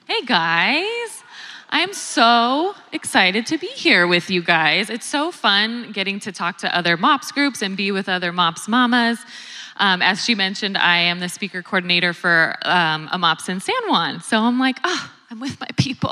Hey guys, I am so excited to be here with you guys. It's so fun getting to talk to other MOPS groups and be with other MOPS mamas. As she mentioned, I am the speaker coordinator for a MOPS in San Juan. So I'm like, I'm with my people.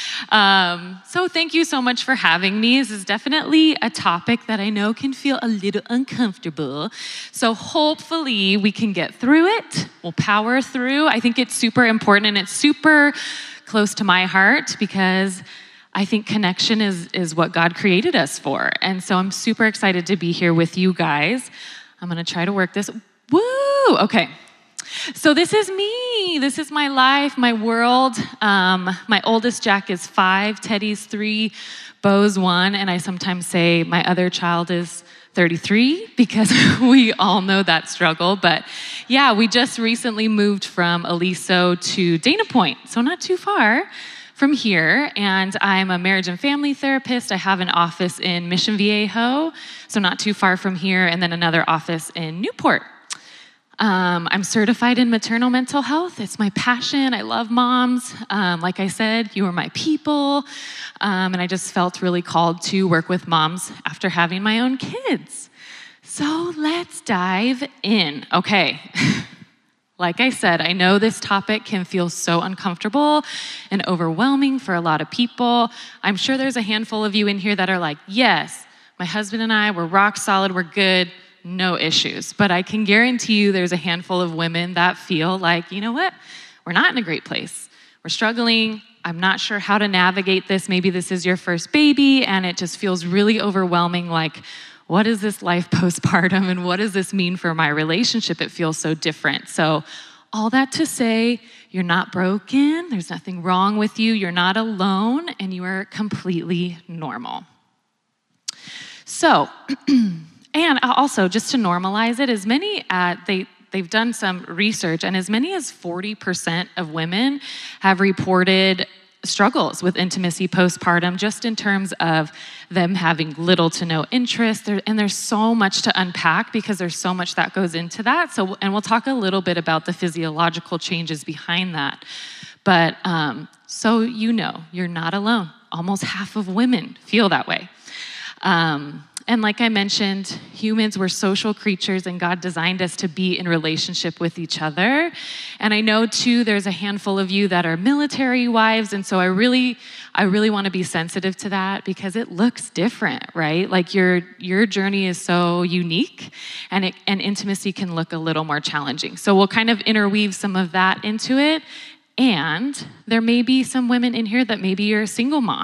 So thank you so much for having me. This is definitely a topic that I know can feel a little uncomfortable. So hopefully we can get through it. We'll power through. I think it's super important and it's super close to my heart because I think connection is what God created us for. And so I'm super excited to be here with you guys. I'm gonna try to work this. Woo! Okay. So this is me. This is my life, my world. My oldest Jack is 5, Teddy's 3, Bo's 1, and I sometimes say my other child is 33 because we all know that struggle. But yeah, we just recently moved from Aliso to Dana Point, so not too far from here. And I'm a marriage and family therapist. I have an office in Mission Viejo, so not too far from here, and then another office in Newport. I'm certified in maternal mental health. It's my passion. I love moms. Like I said, you are my people. And I just felt really called to work with moms after having my own kids. So let's dive in. Okay. Like I said, I know this topic can feel so uncomfortable and overwhelming for a lot of people. I'm sure there's a handful of you in here that are like, yes, my husband and I, we're rock solid, we're good. No issues. But I can guarantee you there's a handful of women that feel like, you know what? We're not in a great place. We're struggling. I'm not sure how to navigate this. Maybe this is your first baby and it just feels really overwhelming. Like, what is this life postpartum and what does this mean for my relationship? It feels so different. So all that to say, you're not broken. There's nothing wrong with you. You're not alone and you are completely normal. So, and also, just to normalize it, as many, they've done some research, and as many as 40% of women have reported struggles with intimacy postpartum, just in terms of them having little to no interest. And there's so much to unpack because there's so much that goes into that. So, and we'll talk a little bit about the physiological changes behind that. But so you know, you're not alone. Almost half of women feel that way. And like I mentioned, humans were social creatures and God designed us to be in relationship with each other. And I know too, there's a handful of you that are military wives. And so I really want to be sensitive to that because it looks different, right? Like your journey is so unique and intimacy can look a little more challenging. So we'll kind of interweave some of that into it. And there may be some women in here that maybe you're a single mom,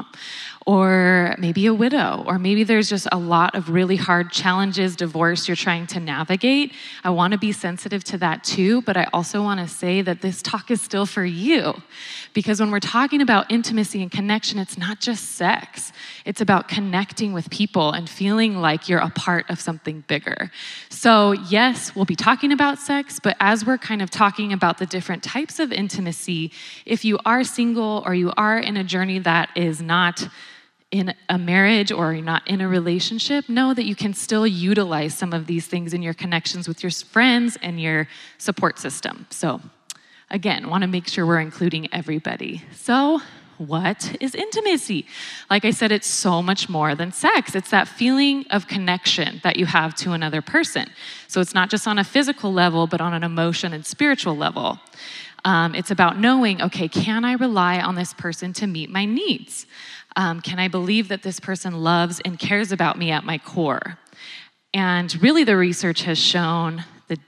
or maybe a widow, or maybe there's just a lot of really hard challenges, divorce you're trying to navigate. I want to be sensitive to that too, but I also want to say that this talk is still for you. Because when we're talking about intimacy and connection, it's not just sex. It's about connecting with people and feeling like you're a part of something bigger. So yes, we'll be talking about sex, but as we're kind of talking about the different types of intimacy, if you are single or you are in a journey that is not in a marriage or you're not in a relationship, know that you can still utilize some of these things in your connections with your friends and your support system. So again, want to make sure we're including everybody. So what is intimacy? Like I said, it's so much more than sex. It's that feeling of connection that you have to another person. So it's not just on a physical level, but on an emotion and spiritual level. It's about knowing, okay, can I rely on this person to meet my needs? Can I believe that this person loves and cares about me at my core? And really the research has shown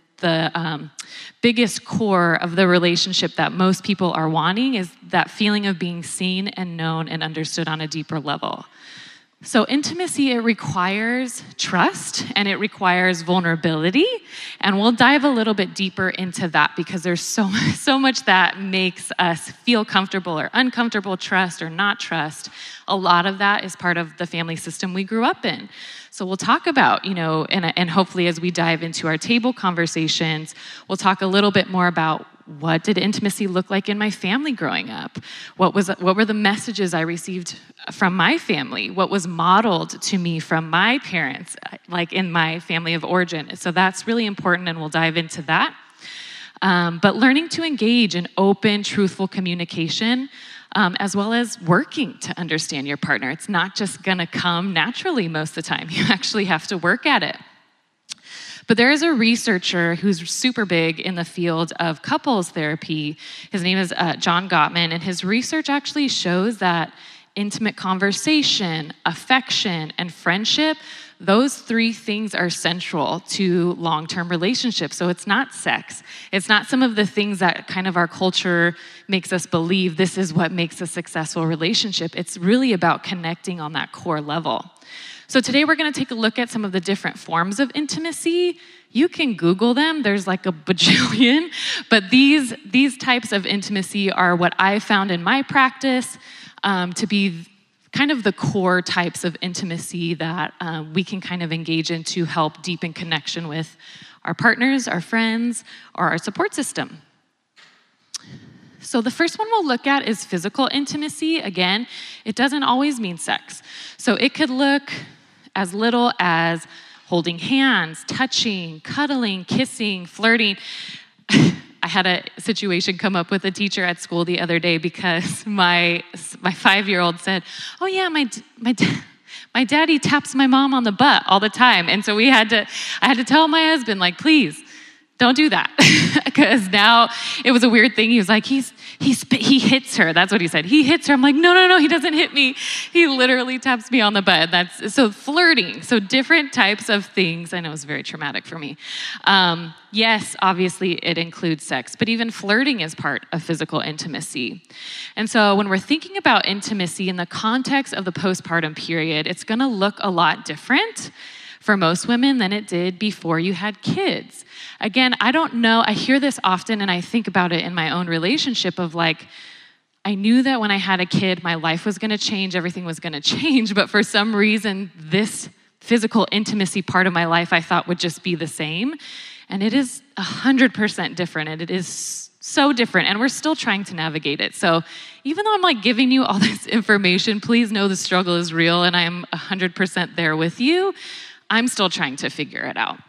the biggest core of the relationship that most people are wanting is that feeling of being seen and known and understood on a deeper level. So intimacy, it requires trust and it requires vulnerability. And we'll dive a little bit deeper into that because there's so much that makes us feel comfortable or uncomfortable, trust or not trust. A lot of that is part of the family system we grew up in. So we'll talk about, and hopefully as we dive into our table conversations, we'll talk a little bit more about what did intimacy look like in my family growing up? What were the messages I received from my family? What was modeled to me from my parents, like in my family of origin? So that's really important, and we'll dive into that. But learning to engage in open, truthful communication, as well as working to understand your partner. It's not just gonna come naturally most of the time. You actually have to work at it. But there is a researcher who's super big in the field of couples therapy. His name is John Gottman, and his research actually shows that intimate conversation, affection, and friendship, those three things are central to long-term relationships. So it's not sex. It's not some of the things that kind of our culture makes us believe this is what makes a successful relationship. It's really about connecting on that core level. So today we're gonna take a look at some of the different forms of intimacy. You can Google them, there's like a bajillion, but these types of intimacy are what I found in my practice to be kind of the core types of intimacy that we can kind of engage in to help deepen connection with our partners, our friends, or our support system. So the first one we'll look at is physical intimacy. Again, it doesn't always mean sex. So it could look as little as holding hands, touching, cuddling, kissing, flirting. I had a situation come up with a teacher at school the other day because my 5-year-old said, "Oh yeah, my daddy taps my mom on the butt all the time," and so I had to tell my husband, like, please don't do that, because now it was a weird thing. He was like, he hits her. That's what he said. He hits her. I'm like, no, he doesn't hit me. He literally taps me on the butt. So flirting. So different types of things. I know it's very traumatic for me. Yes, obviously it includes sex, but even flirting is part of physical intimacy. And so when we're thinking about intimacy in the context of the postpartum period, it's gonna look a lot different for most women than it did before you had kids. Again, I don't know, I hear this often and I think about it in my own relationship of like, I knew that when I had a kid, my life was gonna change, everything was gonna change, but for some reason, this physical intimacy part of my life I thought would just be the same. And it is 100% different, and it is so different, and we're still trying to navigate it. So even though I'm like giving you all this information, please know the struggle is real and I'm 100% there with you. I'm still trying to figure it out.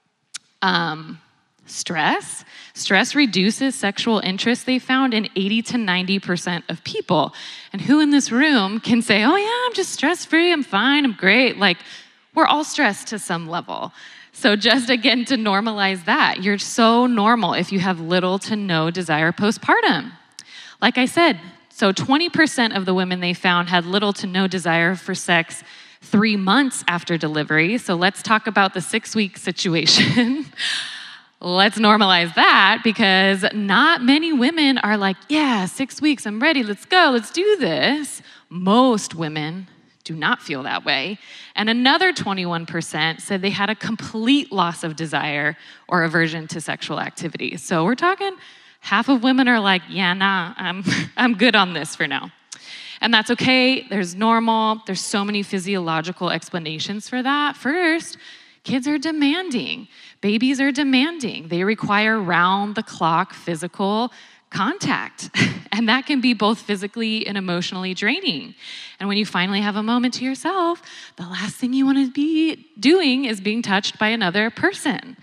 Stress reduces sexual interest, they found, in 80 to 90% of people. And who in this room can say, oh yeah, I'm just stress-free, I'm fine, I'm great. Like, we're all stressed to some level. So just again, to normalize that, you're so normal if you have little to no desire postpartum. Like I said, so 20% of the women they found had little to no desire for sex 3 months after delivery. So let's talk about the 6-week situation. Let's normalize that, because not many women are like, yeah, 6 weeks, I'm ready, let's go, let's do this. Most women do not feel that way. And another 21% said they had a complete loss of desire or aversion to sexual activity. So we're talking half of women are like, yeah, nah, I'm good on this for now. And that's okay, there's so many physiological explanations for that. First, kids are demanding, babies are demanding. They require round-the-clock physical contact. And that can be both physically and emotionally draining. And when you finally have a moment to yourself, the last thing you want to be doing is being touched by another person.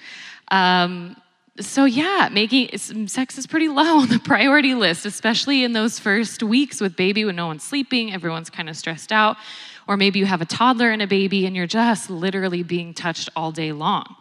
So yeah, sex is pretty low on the priority list, especially in those first weeks with baby when no one's sleeping, everyone's kind of stressed out, or maybe you have a toddler and a baby and you're just literally being touched all day long.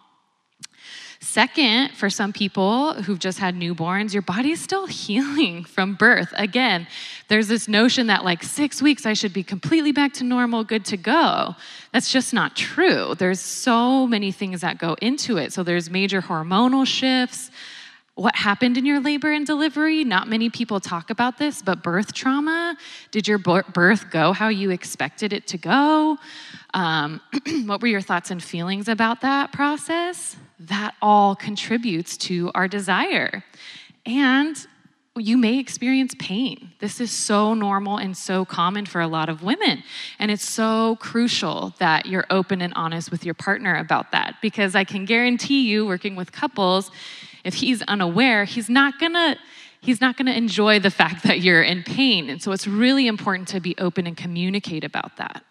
Second, for some people who've just had newborns, your body's still healing from birth. Again, there's this notion that like 6 weeks I should be completely back to normal, good to go. That's just not true. There's so many things that go into it. So there's major hormonal shifts. What happened in your labor and delivery? Not many people talk about this, but birth trauma. Did your birth go how you expected it to go? What were your thoughts and feelings about that process? That all contributes to our desire. And you may experience pain. This is so normal and so common for a lot of women. And it's so crucial that you're open and honest with your partner about that, because I can guarantee you, working with couples, if he's unaware, he's not gonna enjoy the fact that you're in pain. And so it's really important to be open and communicate about that.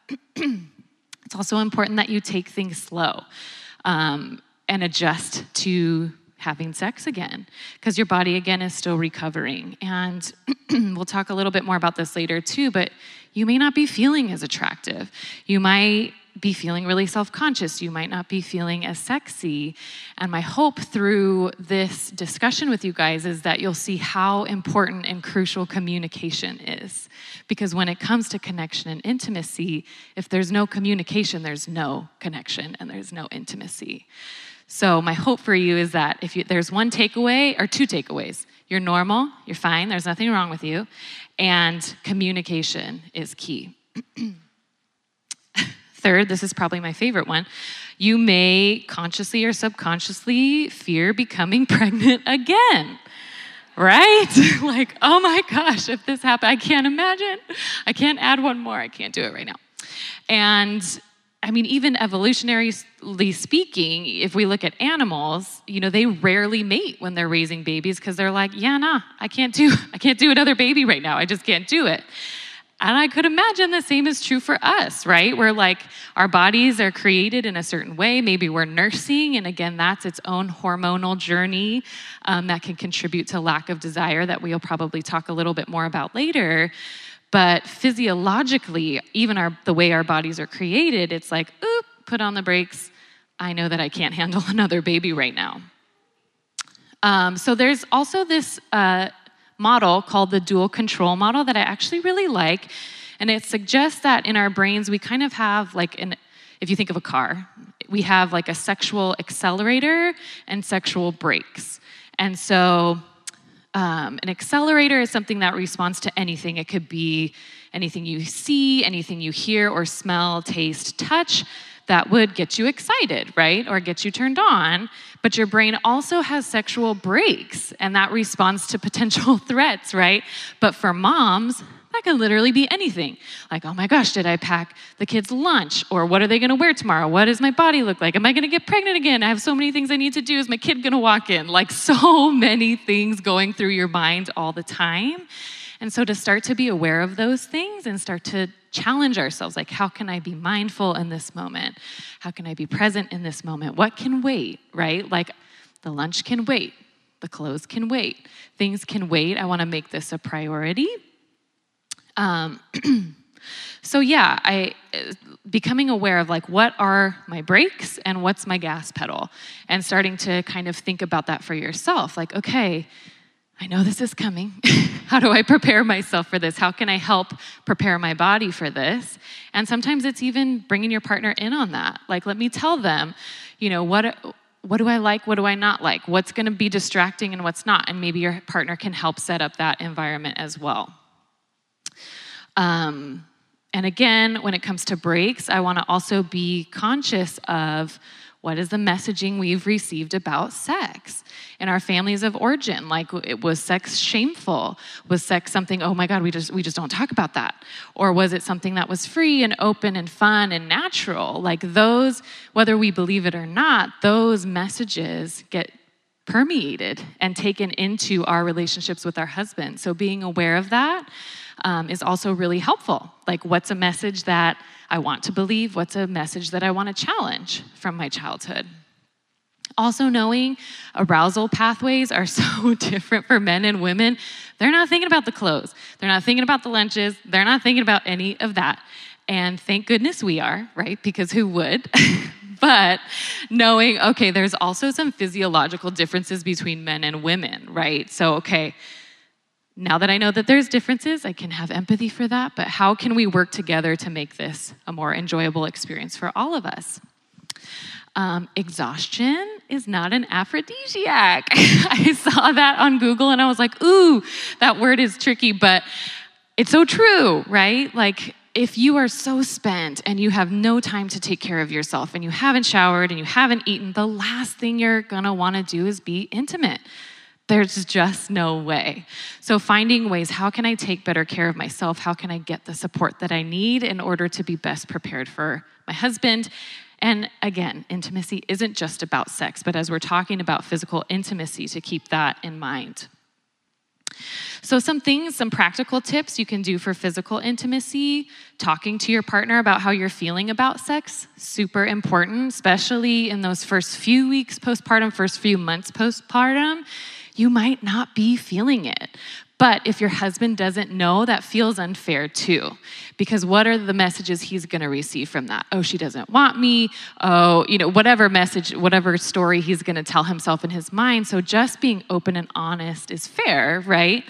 It's also important that you take things slow and adjust to having sex again because your body, again, is still recovering. And we'll talk a little bit more about this later too, but you may not be feeling as attractive. You might be feeling really self-conscious. You might not be feeling as sexy. And my hope through this discussion with you guys is that you'll see how important and crucial communication is. Because when it comes to connection and intimacy, if there's no communication, there's no connection and there's no intimacy. So my hope for you is that if there's one takeaway or two takeaways, you're normal, you're fine, there's nothing wrong with you, and communication is key. Third, this is probably my favorite one, you may consciously or subconsciously fear becoming pregnant again, right? Like, oh my gosh, if this happened, I can't imagine. I can't one more, I can't do it right now. And I mean, even evolutionarily speaking, if we look at animals, they rarely mate when they're raising babies because they're like, yeah, nah, I can't do another baby right now. I just can't do it. And I could imagine the same is true for us, right? Where like our bodies are created in a certain way. Maybe we're nursing, and again, that's its own hormonal journey that can contribute to lack of desire that we'll probably talk a little bit more about later. But physiologically, even the way our bodies are created, it's like, oop, put on the brakes. I know that I can't handle another baby right now. So there's also this model called the dual control model that I actually really like. And it suggests that in our brains, we kind of have if you think of a car, we have like a sexual accelerator and sexual brakes. And so an accelerator is something that responds to anything. It could be anything you see, anything you hear or smell, taste, touch that would get you excited, right? Or get you turned on. But your brain also has sexual brakes, and that responds to potential threats, right? But for moms, that can literally be anything. Like, oh my gosh, did I pack the kids' lunch? Or what are they gonna wear tomorrow? What does my body look like? Am I gonna get pregnant again? I have so many things I need to do. Is my kid gonna walk in? Like so many things going through your mind all the time. And so to start to be aware of those things and start to challenge ourselves, like how can I be mindful in this moment? How can I be present in this moment? What can wait, right? Like the lunch can wait. The clothes can wait. Things can wait. I wanna make this a priority. So yeah, becoming aware of like what are my brakes and what's my gas pedal, and starting to kind of think about that for yourself. Like, okay, I know this is coming. How do I prepare myself for this? How can I help prepare my body for this? And sometimes it's even bringing your partner in on that. Like, let me tell them, what do I like? What do I not like? What's going to be distracting and what's not? And maybe your partner can help set up that environment as well. And again, when it comes to breaks, I want to also be conscious of what is the messaging we've received about sex in our families of origin. Like, was sex shameful? Was sex something, oh my God, we just don't talk about that? Or was it something that was free and open and fun and natural? Like those, whether we believe it or not, those messages get permeated and taken into our relationships with our husband. So being aware of that is also really helpful. Like, what's a message that I want to believe? What's a message that I want to challenge from my childhood? Also knowing arousal pathways are so different for men and women. They're not thinking about the clothes. They're not thinking about the lunches. They're not thinking about any of that. And thank goodness we are, right? Because who would? But knowing, okay, there's also some physiological differences between men and women, right? So, okay, now that I know that there's differences, I can have empathy for that, but how can we work together to make this a more enjoyable experience for all of us? Exhaustion is not an aphrodisiac. I saw that on Google and I was like, ooh, that word is tricky, but it's so true, right? Like, if you are so spent and you have no time to take care of yourself and you haven't showered and you haven't eaten, the last thing you're gonna wanna do is be intimate. There's just no way. So finding ways, how can I take better care of myself? How can I get the support that I need in order to be best prepared for my husband? And again, intimacy isn't just about sex, but as we're talking about physical intimacy, to keep that in mind. So some things, some practical tips you can do for physical intimacy, talking to your partner about how you're feeling about sex, super important, especially in those first few weeks postpartum, first few months postpartum. You might not be feeling it. But if your husband doesn't know, that feels unfair too. Because what are the messages he's gonna receive from that? Oh, she doesn't want me. Oh, whatever message, whatever story he's gonna tell himself in his mind. So just being open and honest is fair, right?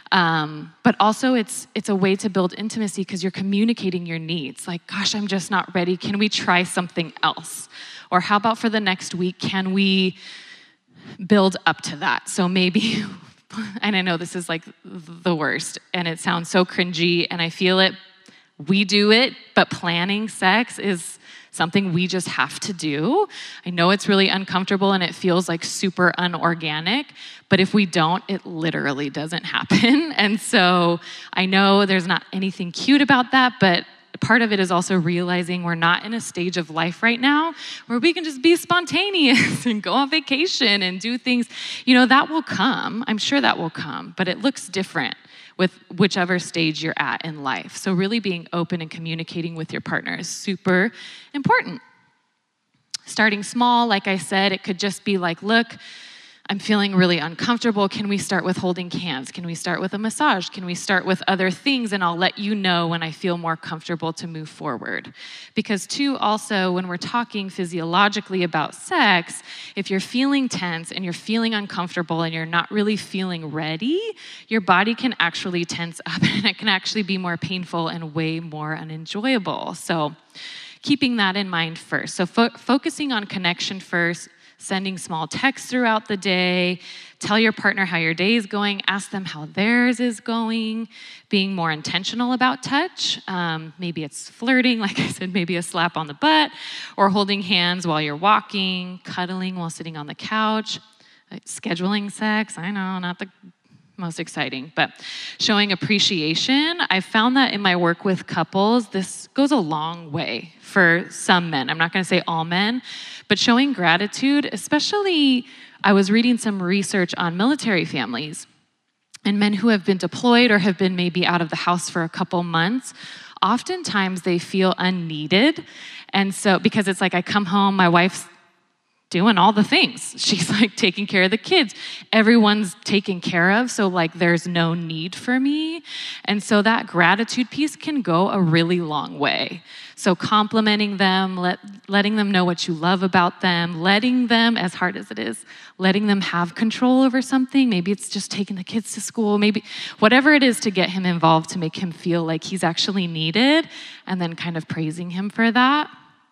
But also it's a way to build intimacy because you're communicating your needs. Like, gosh, I'm just not ready. Can we try something else? Or how about for the next week, can we build up to that? So maybe, and I know this is like the worst, and it sounds so cringy, and I feel it, we do it, but planning sex is something we just have to do. I know it's really uncomfortable and it feels like super unorganic, but if we don't, it literally doesn't happen. And so I know there's not anything cute about that, but part of it is also realizing we're not in a stage of life right now where we can just be spontaneous and go on vacation and do things. That will come. I'm sure that will come, but it looks different with whichever stage you're at in life. So really being open and communicating with your partner is super important. Starting small, like I said, it could just be like, look, I'm feeling really uncomfortable. Can we start with holding hands? Can we start with a massage? Can we start with other things? And I'll let you know when I feel more comfortable to move forward. Because too, also, when we're talking physiologically about sex, if you're feeling tense and you're feeling uncomfortable and you're not really feeling ready, your body can actually tense up and it can actually be more painful and way more unenjoyable. So keeping that in mind first. So focusing on connection first, sending small texts throughout the day, tell your partner how your day is going, ask them how theirs is going, being more intentional about touch. Maybe it's flirting, like I said, maybe a slap on the butt, or holding hands while you're walking, cuddling while sitting on the couch, scheduling sex. I know, not the most exciting, but showing appreciation. I've found that in my work with couples, this goes a long way for some men. I'm not going to say all men, but showing gratitude, especially I was reading some research on military families and men who have been deployed or have been maybe out of the house for a couple months. Oftentimes they feel unneeded. And so, because it's like I come home, my wife's doing all the things. She's like taking care of the kids. Everyone's taken care of, so like there's no need for me. And so that gratitude piece can go a really long way. So complimenting them, letting them know what you love about them, letting them, as hard as it is, letting them have control over something. Maybe it's just taking the kids to school, maybe whatever it is to get him involved to make him feel like he's actually needed, and then kind of praising him for that.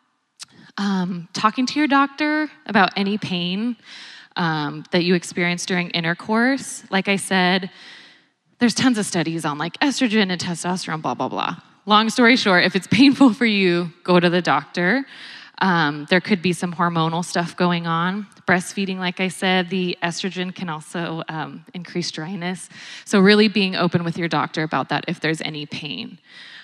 Talking to your doctor about any pain that you experience during intercourse. Like I said, there's tons of studies on like estrogen and testosterone, blah, blah, blah. Long story short, if it's painful for you, go to the doctor. There could be some hormonal stuff going on. Breastfeeding, like I said, the estrogen can also increase dryness. So really being open with your doctor about that if there's any pain.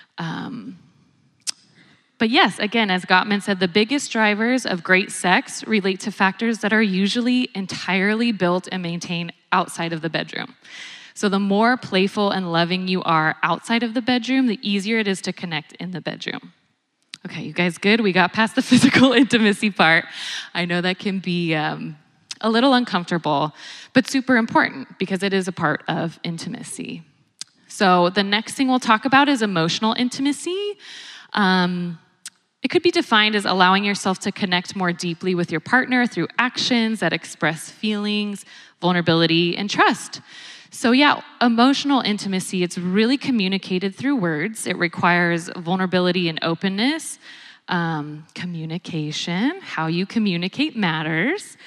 But yes, again, as Gottman said, the biggest drivers of great sex relate to factors that are usually entirely built and maintained outside of the bedroom. So the more playful and loving you are outside of the bedroom, the easier it is to connect in the bedroom. Okay, you guys good? We got past the physical intimacy part. I know that can be a little uncomfortable, but super important because it is a part of intimacy. So the next thing we'll talk about is emotional intimacy. It could be defined as allowing yourself to connect more deeply with your partner through actions that express feelings, vulnerability, and trust. So yeah, emotional intimacy, it's really communicated through words. It requires vulnerability and openness, communication, how you communicate matters.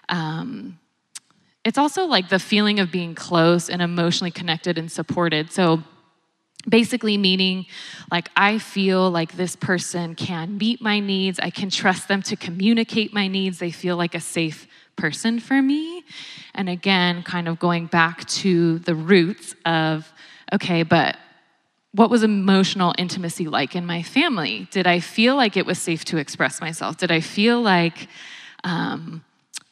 It's also like the feeling of being close and emotionally connected and supported. So basically meaning like I feel like this person can meet my needs. I can trust them to communicate my needs. They feel like a safe person for me. And again, kind of going back to the roots of, okay, but what was emotional intimacy like in my family? Did I feel like it was safe to express myself? Did I feel like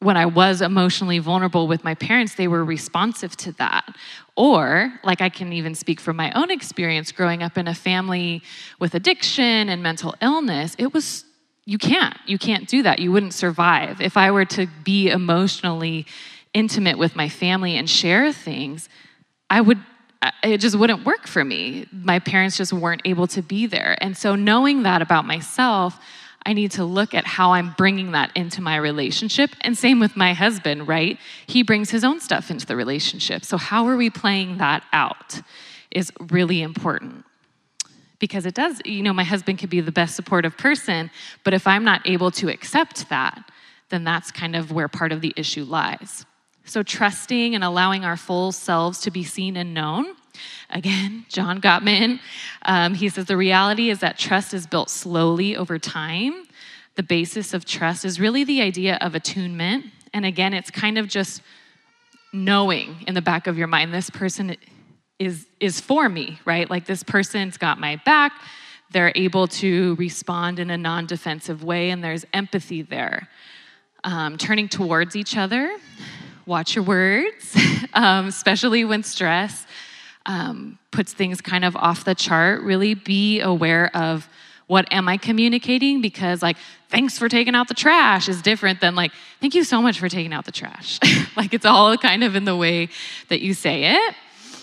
when I was emotionally vulnerable with my parents, they were responsive to that. Or, like, I can even speak from my own experience growing up in a family with addiction and mental illness. You can't do that. You wouldn't survive. If I were to be emotionally intimate with my family and share things, it just wouldn't work for me. My parents just weren't able to be there. And so knowing that about myself, I need to look at how I'm bringing that into my relationship. And same with my husband, right? He brings his own stuff into the relationship. So how are we playing that out is really important. Because it does, my husband could be the best supportive person, but if I'm not able to accept that, then that's kind of where part of the issue lies. So trusting and allowing our full selves to be seen and known. Again, John Gottman, he says the reality is that trust is built slowly over time. The basis of trust is really the idea of attunement. And again, it's kind of just knowing in the back of your mind, this person is for me, right? Like this person's got my back. They're able to respond in a non-defensive way, and there's empathy there. Turning towards each other. Watch your words, especially when stress puts things kind of off the chart. Really be aware of what am I communicating? Because like, thanks for taking out the trash is different than like, thank you so much for taking out the trash. Like it's all kind of in the way that you say it.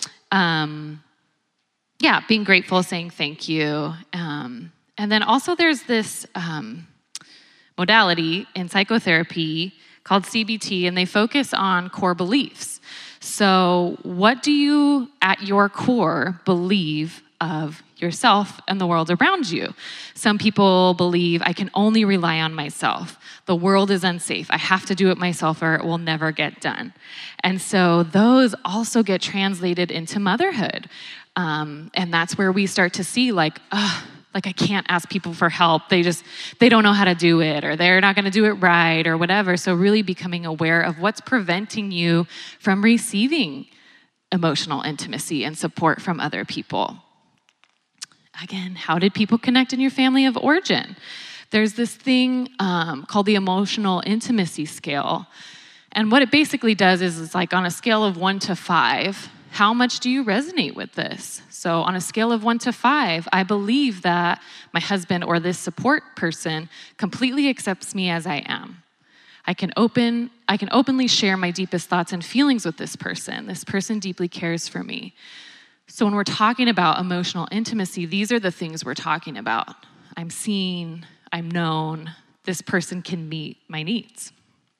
Being grateful, saying thank you. And then also there's this modality in psychotherapy called CBT, and they focus on core beliefs. So what do you, at your core, believe of yourself and the world around you? Some people believe, I can only rely on myself. The world is unsafe. I have to do it myself or it will never get done. And so those also get translated into motherhood. And that's where we start to see like I can't ask people for help. They don't know how to do it, or they're not going to do it right, or whatever. So really becoming aware of what's preventing you from receiving emotional intimacy and support from other people. Again, how did people connect in your family of origin? There's this thing called the emotional intimacy scale. And what it basically does is it's like on a scale of 1 to 5, how much do you resonate with this? So on a scale of 1 to 5, I believe that my husband or this support person completely accepts me as I am. I can openly share my deepest thoughts and feelings with this person. This person deeply cares for me. So when we're talking about emotional intimacy, these are the things we're talking about. I'm seen, I'm known, this person can meet my needs.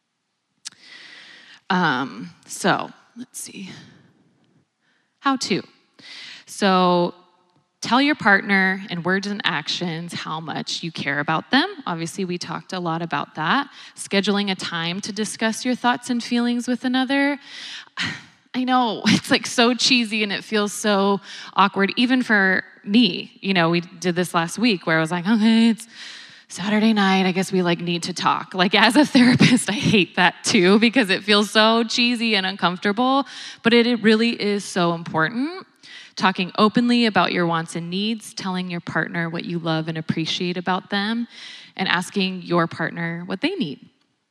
So let's see. How to. So tell your partner in words and actions how much you care about them. Obviously, we talked a lot about that. Scheduling a time to discuss your thoughts and feelings with another. I know, it's like so cheesy and it feels so awkward, even for me. We did this last week where I was like, okay, it's Saturday night, I guess we need to talk. Like as a therapist, I hate that too because it feels so cheesy and uncomfortable, but it really is so important. Talking openly about your wants and needs, telling your partner what you love and appreciate about them, and asking your partner what they need.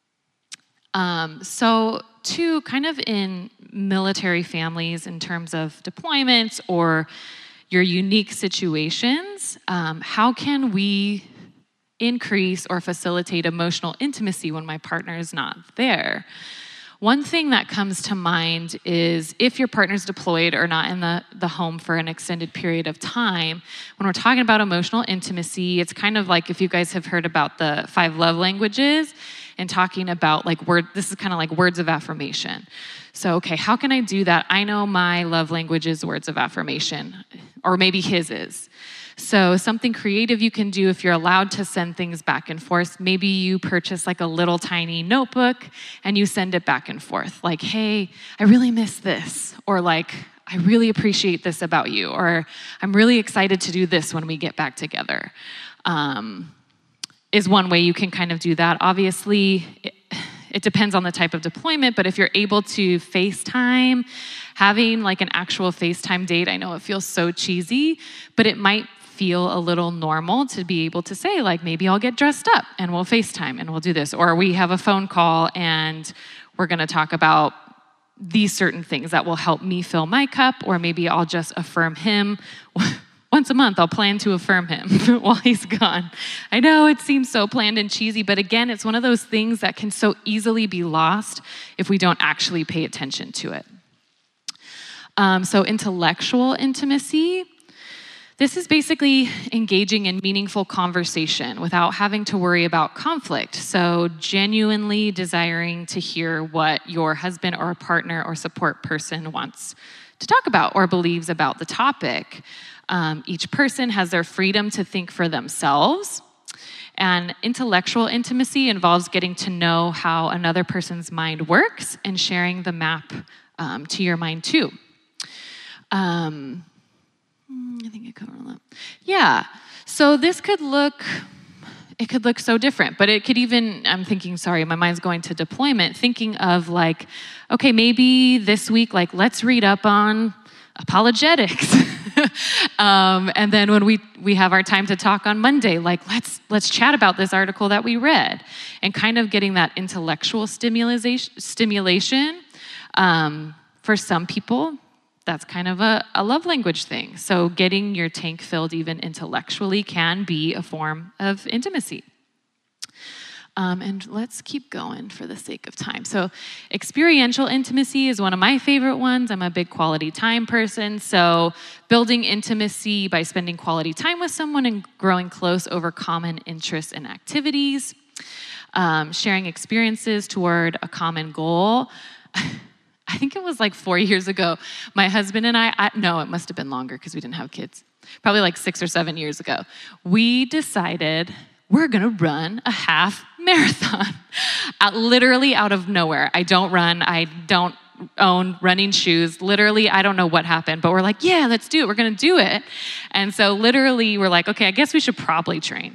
So too, kind of in military families in terms of deployments or your unique situations, how can we increase or facilitate emotional intimacy when my partner is not there? One thing that comes to mind is if your partner's deployed or not in the home for an extended period of time, when we're talking about emotional intimacy, it's kind of like if you guys have heard about the 5 love languages and talking about this is kind of like words of affirmation. So, okay, how can I do that? I know my love language is words of affirmation, or maybe his is. So something creative you can do if you're allowed to send things back and forth. Maybe you purchase a little tiny notebook and you send it back and forth. Like, hey, I really miss this. Or I really appreciate this about you. Or I'm really excited to do this when we get back together. Is one way you can kind of do that. Obviously, it depends on the type of deployment, but if you're able to FaceTime, having an actual FaceTime date, I know it feels so cheesy, but it might feel a little normal to be able to say, like, maybe I'll get dressed up and we'll FaceTime and we'll do this. Or we have a phone call and we're going to talk about these certain things that will help me fill my cup, or maybe I'll just affirm him. Once a month, I'll plan to affirm him while he's gone. I know it seems so planned and cheesy, but again, it's one of those things that can so easily be lost if we don't actually pay attention to it. So intellectual intimacy, this is basically engaging in meaningful conversation without having to worry about conflict. So genuinely desiring to hear what your husband or partner or support person wants to talk about or believes about the topic. Each person has their freedom to think for themselves. And intellectual intimacy involves getting to know how another person's mind works and sharing the map to your mind too. I think I covered all that. Yeah, so this could look so different, but it could even, I'm thinking, sorry, my mind's going to deployment, thinking of like, okay, maybe this week, like, let's read up on apologetics. And then when we have our time to talk on Monday, like, let's chat about this article that we read, and kind of getting that intellectual stimulation. For some people, that's kind of a love language thing. So getting your tank filled even intellectually can be a form of intimacy. And let's keep going for the sake of time. So experiential intimacy is one of my favorite ones. I'm a big quality time person. So building intimacy by spending quality time with someone and growing close over common interests and activities. Sharing experiences toward a common goal. I think it was like 4 years ago, my husband and no, it must have been longer because we didn't have kids. Probably like 6 or 7 years ago. We decided we're gonna run a half marathon, literally out of nowhere. I don't run, I don't own running shoes. Literally, I don't know what happened, but we're like, yeah, let's do it. We're gonna do it. And so literally we're like, okay, I guess we should probably train.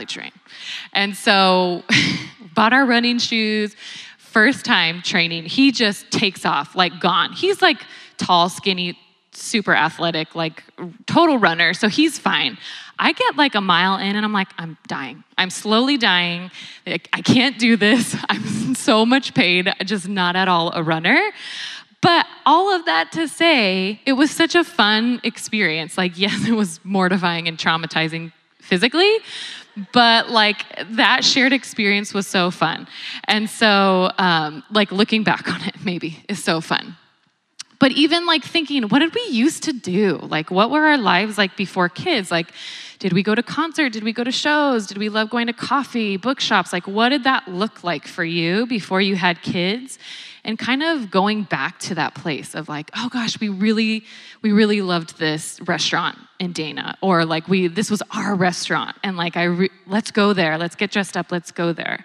And so bought our running shoes. First time training, he just takes off, like gone. He's like tall, skinny, super athletic, like total runner, so he's fine. I get like a mile in and I'm like, I'm dying. I'm slowly dying. Like, I can't do this. I'm in so much pain, just not at all a runner. But all of that to say, it was such a fun experience. Like, yes, it was mortifying and traumatizing physically, but like that shared experience was so fun. And so like looking back on it maybe is so fun. But even like thinking, what did we used to do? Like, what were our lives like before kids? Like, did we go to concerts? Did we go to shows? Did we love going to coffee, bookshops? Like, what did that look like for you before you had kids? And kind of going back to that place of like, oh gosh, we really loved this restaurant in Dana, or like this was our restaurant, and like let's go there. Let's get dressed up. Let's go there.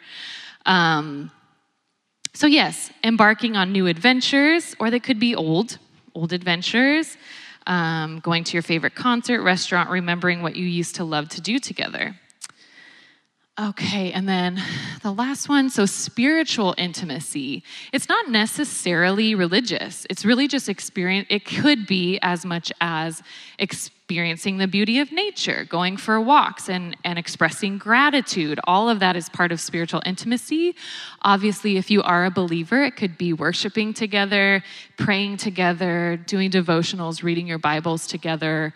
So yes, embarking on new adventures, or they could be old adventures, going to your favorite concert, restaurant, remembering what you used to love to do together. Okay, and then the last one, so spiritual intimacy. It's not necessarily religious. It's really just experience. It could be as much as experiencing the beauty of nature, going for walks and expressing gratitude. All of that is part of spiritual intimacy. Obviously, if you are a believer, it could be worshiping together, praying together, doing devotionals, reading your Bibles together,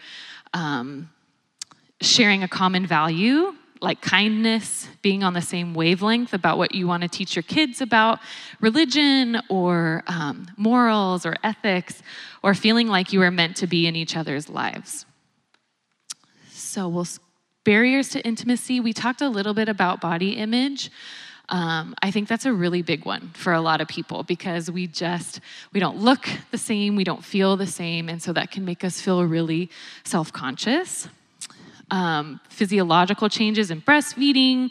sharing a common value, like kindness, being on the same wavelength about what you want to teach your kids about religion or morals or ethics, or feeling like you are meant to be in each other's lives. So barriers to intimacy, we talked a little bit about body image. I think that's a really big one for a lot of people because we don't look the same, we don't feel the same, and so that can make us feel really self-conscious. Physiological changes in breastfeeding.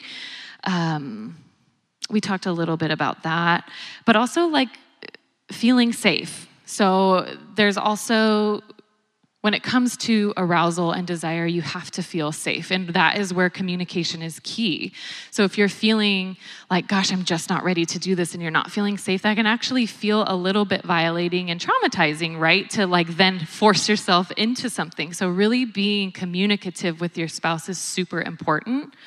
We talked a little bit about that, but also like feeling safe. So there's also when it comes to arousal and desire, you have to feel safe. And that is where communication is key. So if you're feeling like, gosh, I'm just not ready to do this, and you're not feeling safe, that can actually feel a little bit violating and traumatizing, right? To like then force yourself into something. So really being communicative with your spouse is super important.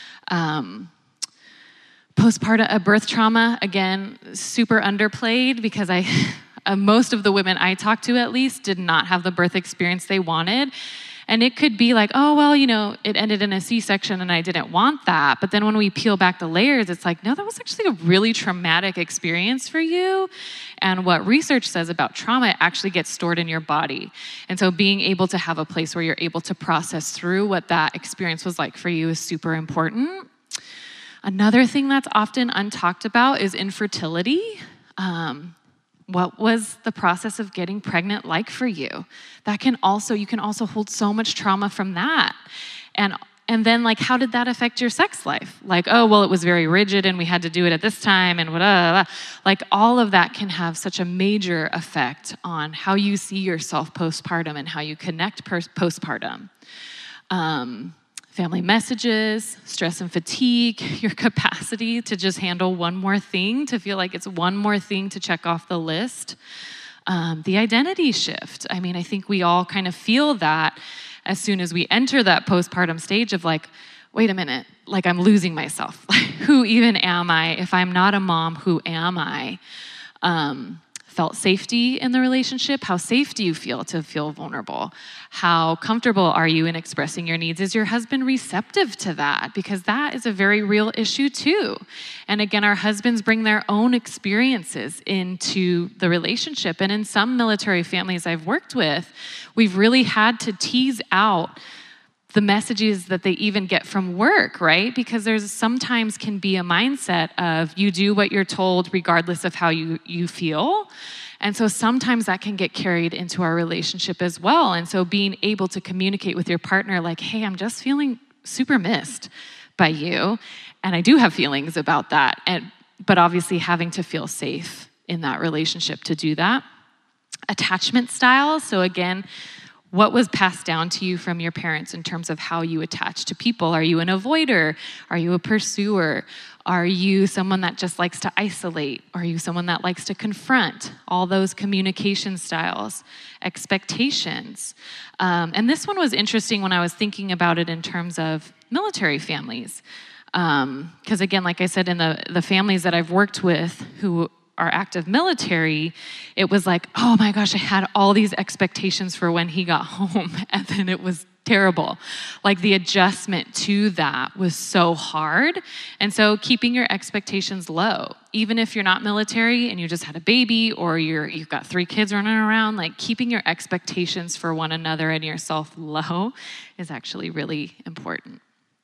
Postpartum birth trauma, again, super underplayed because most of the women I talked to at least did not have the birth experience they wanted. And it could be like, oh, well, it ended in a C-section and I didn't want that. But then when we peel back the layers, it's like, no, that was actually a really traumatic experience for you. And what research says about trauma, it actually gets stored in your body. And so being able to have a place where you're able to process through what that experience was like for you is super important. Another thing that's often untalked about is infertility. What was the process of getting pregnant like for you? You can also hold so much trauma from that. And then like, how did that affect your sex life? Like, oh, well, it was very rigid and we had to do it at this time and blah. Like all of that can have such a major effect on how you see yourself postpartum and how you connect postpartum. Family messages, stress and fatigue, your capacity to just handle one more thing, to feel like it's one more thing to check off the list. The identity shift. I mean, I think we all kind of feel that as soon as we enter that postpartum stage of like, wait a minute, like I'm losing myself. Who even am I? If I'm not a mom, who am I? Felt safety in the relationship? How safe do you feel to feel vulnerable? How comfortable are you in expressing your needs? Is your husband receptive to that? Because that is a very real issue too. And again, our husbands bring their own experiences into the relationship. And in some military families I've worked with, we've really had to tease out the messages that they even get from work, right? Because there's sometimes can be a mindset of you do what you're told regardless of how you feel. And so sometimes that can get carried into our relationship as well. And so being able to communicate with your partner like, hey, I'm just feeling super missed by you. And I do have feelings about that. But obviously having to feel safe in that relationship to do that. Attachment styles. So again, what was passed down to you from your parents in terms of how you attach to people? Are you an avoider? Are you a pursuer? Are you someone that just likes to isolate? Are you someone that likes to confront? All those communication styles, expectations. And this one was interesting when I was thinking about it in terms of military families. Because again, like I said, in the families that I've worked with who are active military, it was like, oh my gosh, I had all these expectations for when he got home, and then it was terrible. Like the adjustment to that was so hard. And so keeping your expectations low, even if you're not military and you just had a baby or you've got 3 kids running around, like keeping your expectations for one another and yourself low is actually really important.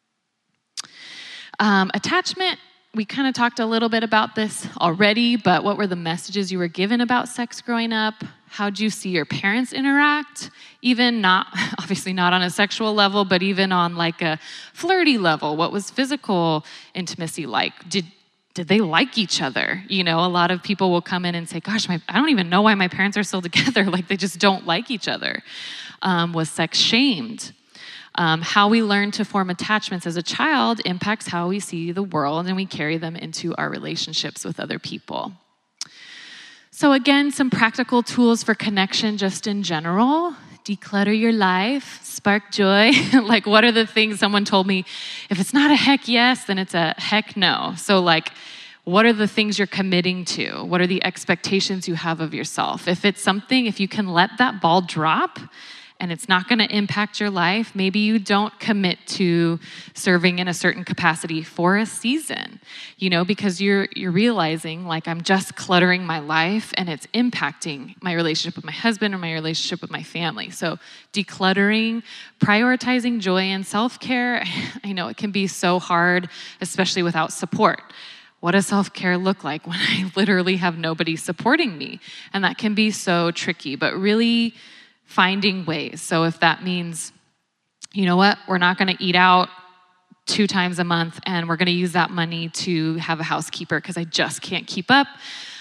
Attachment. We kind of talked a little bit about this already, but what were the messages you were given about sex growing up? How did you see your parents interact? Even obviously not on a sexual level, but even on like a flirty level. What was physical intimacy like? Did they like each other? A lot of people will come in and say, gosh, I don't even know why my parents are still together. Like they just don't like each other. Was sex shamed? How we learn to form attachments as a child impacts how we see the world, and we carry them into our relationships with other people. So again, some practical tools for connection just in general. Declutter your life, spark joy. Like, what are the things someone told me? If it's not a heck yes, then it's a heck no. So like, what are the things you're committing to? What are the expectations you have of yourself? If you can let that ball drop, and it's not going to impact your life, maybe you don't commit to serving in a certain capacity for a season, because you're realizing like I'm just cluttering my life and it's impacting my relationship with my husband or my relationship with my family. So decluttering, prioritizing joy and self-care. I know it can be so hard, especially without support. What does self-care look like when I literally have nobody supporting me? And that can be so tricky, but really finding ways. So if that means, we're not going to eat out 2 times a month and we're going to use that money to have a housekeeper because I just can't keep up.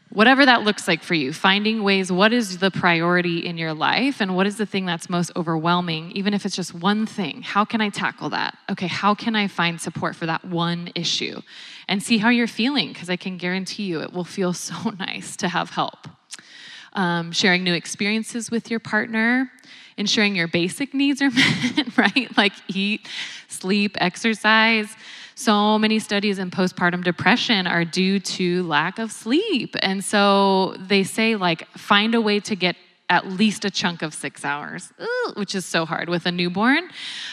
Whatever that looks like for you, finding ways, what is the priority in your life and what is the thing that's most overwhelming, even if it's just one thing. How can I tackle that? Okay, how can I find support for that one issue? And see how you're feeling, because I can guarantee you it will feel so nice to have help. Sharing new experiences with your partner, ensuring your basic needs are met, right? Like eat, sleep, exercise. So many studies in postpartum depression are due to lack of sleep. And so they say, like, find a way to get at least a chunk of 6 hours, which is so hard with a newborn.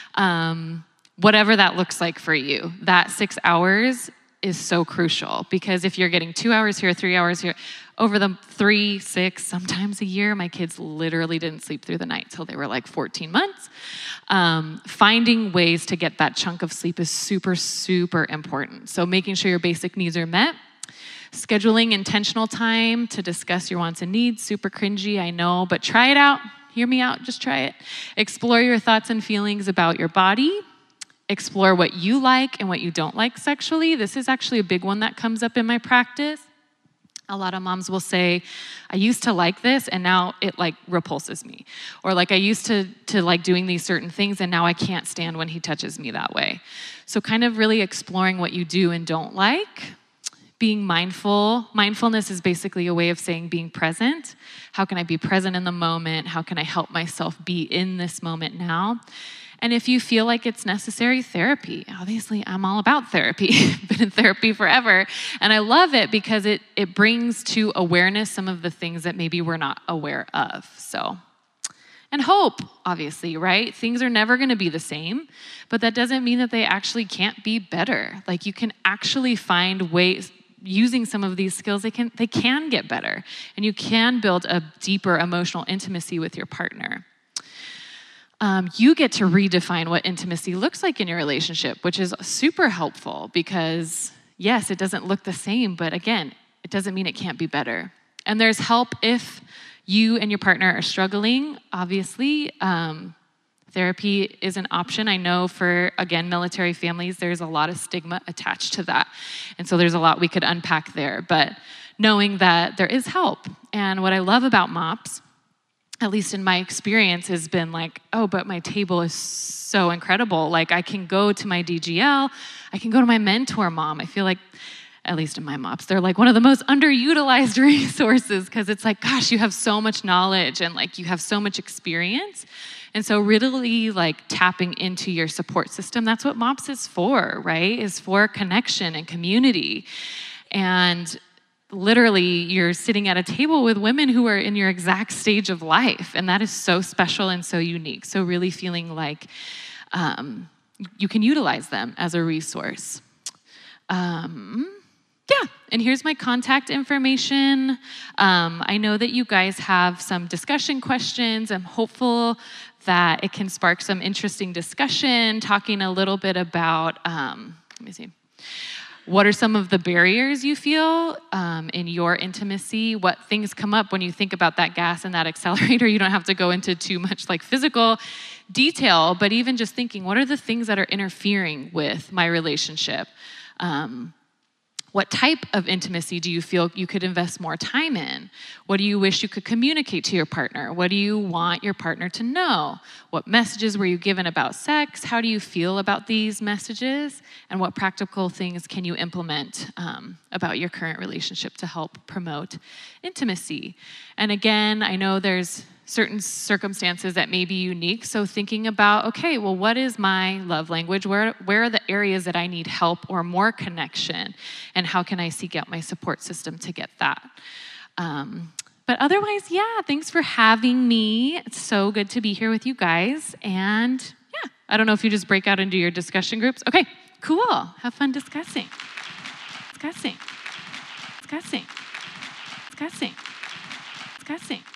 Whatever that looks like for you, that 6 hours is so crucial, because if you're getting 2 hours here, 3 hours here, over the 3, 6, sometimes a year, my kids literally didn't sleep through the night till they were like 14 months. Finding ways to get that chunk of sleep is super, super important. So making sure your basic needs are met. Scheduling intentional time to discuss your wants and needs, super cringy, I know, but try it out. Hear me out, just try it. Explore your thoughts and feelings about your body. Explore what you like and what you don't like sexually. This is actually a big one that comes up in my practice. A lot of moms will say, I used to like this and now it like repulses me. Or like I used to like doing these certain things and now I can't stand when he touches me that way. So kind of really exploring what you do and don't like. Being mindful. Mindfulness is basically a way of saying being present. How can I be present in the moment? How can I help myself be in this moment now? And if you feel like it's necessary, therapy. Obviously, I'm all about therapy. Been in therapy forever. And I love it because it brings to awareness some of the things that maybe we're not aware of. So, and hope, obviously, right? Things are never going to be the same, but that doesn't mean that they actually can't be better. Like you can actually find ways, using some of these skills, they can get better. And you can build a deeper emotional intimacy with your partner. You get to redefine what intimacy looks like in your relationship, which is super helpful because, yes, it doesn't look the same, but again, it doesn't mean it can't be better. And there's help if you and your partner are struggling, obviously. Therapy is an option. I know for, again, military families, there's a lot of stigma attached to that. And so there's a lot we could unpack there, but knowing that there is help. And what I love about MOPS, at least in my experience, has been like, oh, but my table is so incredible. Like I can go to my DGL, I can go to my mentor mom. I feel like, at least in my MOPS, they're like one of the most underutilized resources because it's like, gosh, you have so much knowledge and like you have so much experience. And so really like tapping into your support system, that's what MOPS is for, right? Is for connection and community. And literally, you're sitting at a table with women who are in your exact stage of life, and that is so special and so unique. So really feeling like you can utilize them as a resource. Yeah, and here's my contact information. I know that you guys have some discussion questions. I'm hopeful that it can spark some interesting discussion, talking a little bit about, let me see. What are some of the barriers you feel in your intimacy? What things come up when you think about that gas and that accelerator? You don't have to go into too much like physical detail, but even just thinking, what are the things that are interfering with my relationship? What type of intimacy do you feel you could invest more time in? What do you wish you could communicate to your partner? What do you want your partner to know? What messages were you given about sex? How do you feel about these messages? And what practical things can you implement about your current relationship to help promote intimacy? And again, I know there's certain circumstances that may be unique. So thinking about, okay, well, what is my love language? Where are the areas that I need help or more connection? And how can I seek out my support system to get that? But otherwise, yeah, thanks for having me. It's so good to be here with you guys. And yeah, I don't know if you just break out into your discussion groups. Okay, cool. Have fun discussing. Discussing. Discussing. Discussing. Discussing.